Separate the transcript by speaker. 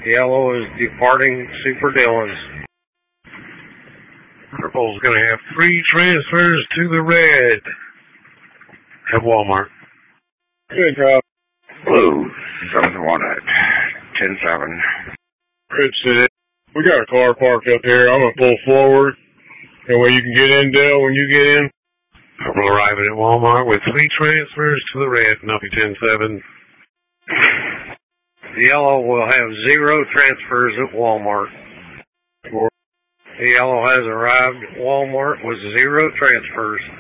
Speaker 1: Yellow is departing Super Dillon's.
Speaker 2: Purple's going to have 3 transfers to the red at Walmart.
Speaker 3: Good job.
Speaker 4: Blue, 7-1 at 10-7.
Speaker 3: Red City. We got a car parked up here. I'm going to pull forward. That way you can get in, Dale, when you get in.
Speaker 2: Purple arriving at Walmart with 3 transfers to the red. Nuppy 10-7.
Speaker 1: Yellow will have 0 transfers at Walmart. The Yellow has arrived at Walmart with 0 transfers.